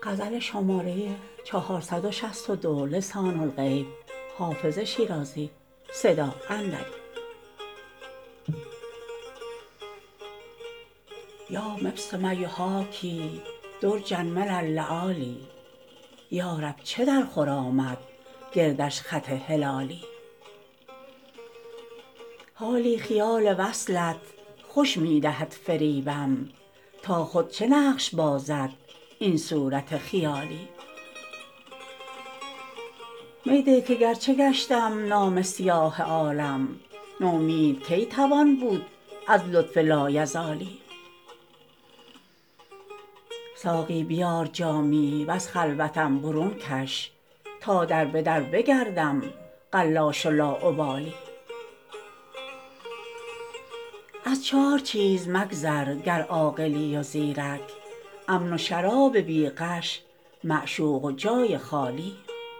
یا مبسم یحاکی درجا من اللآلی یا رب چه درخرامد گردش خط هلالی حالی خیال وصلت خوش می دهد فریبم تا خود چه نقش بازد این صورت خیالی می ده که گرچه گشتم نامه سیاه عالم نومید کی توان بود از لطف لایزالی ساقی بیار جامی وز خلوتم برون کش تا در به در بگردم قلاش و لاابالی از چار چیز مگذر گر عاقلی و زیرک امن و شراب بی غش معشوق و جای خالی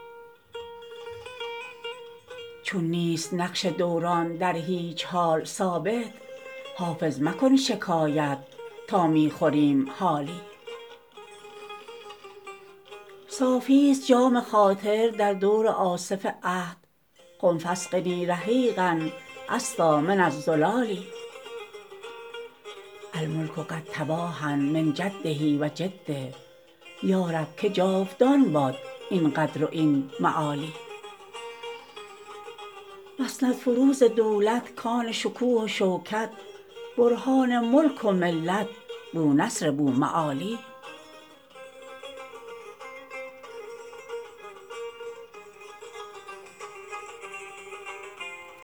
چون نیست نقش دوران در هیچ حال ثابت حافظ مکن شکایت تا می خوریم حالی صافیست جام خاطر در دور آصف عهد قم فاسقني رحیقا اصفی من الزلال الملک قد تباهی من جده و جده یا رب که جاودان باد این قدر و این معالی مسندفروز دولت کان شکوه و شوکت برهان ملک و ملت بونصر بومعالی